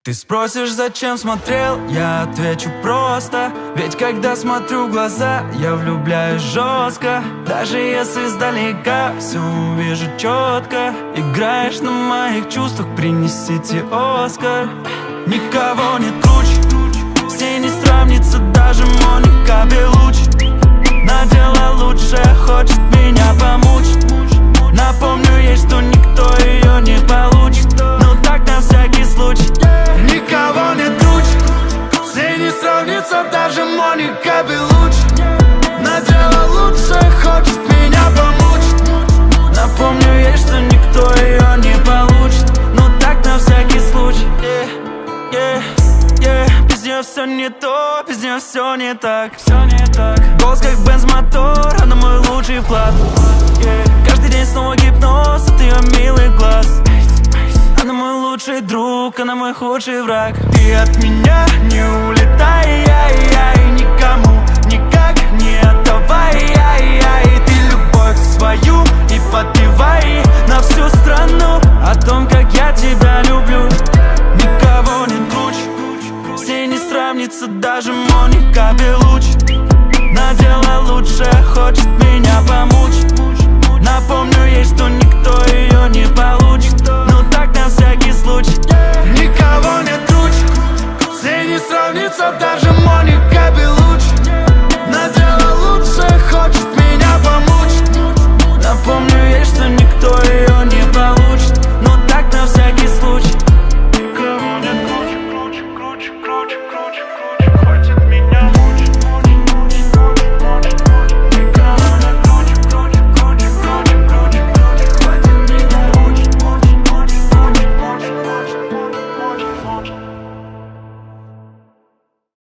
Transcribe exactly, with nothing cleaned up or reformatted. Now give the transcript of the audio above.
Ты спросишь, зачем смотрел, я отвечу просто. Ведь когда смотрю в глаза, я влюбляюсь жестко. Даже если издалека все увижу четко. Играешь на моих чувствах, принесите Оскар. Никого нет круче, с ней не сравнится даже Моника Белуччи. Надела лучше, хочет меня помучить. Напомню ей, что никто ее не получит. Ну так на всякий случай. Никого нет круче, с ней не сравнится даже Моника Белуччи. Надела лучше, хочет меня помучить. Напомню ей, что никто ее не получит. Ну так на всякий случай. yeah, yeah, yeah. Без нее все не то, без нее все не так. Все не так. Голос как бенз-мотор, она мой лучший вклад. yeah. Каждый день снова гипноз от ее милых глаз. Она мой лучший друг, она мой худший враг. Ты от меня не улетай, ай, ай, никому никак не отдавай, ай, ай. Ты любовь свою и подпевай на всю страну о том, как я тебя люблю. Никого нет круче, с ней не сравнится даже Моника Белуччи.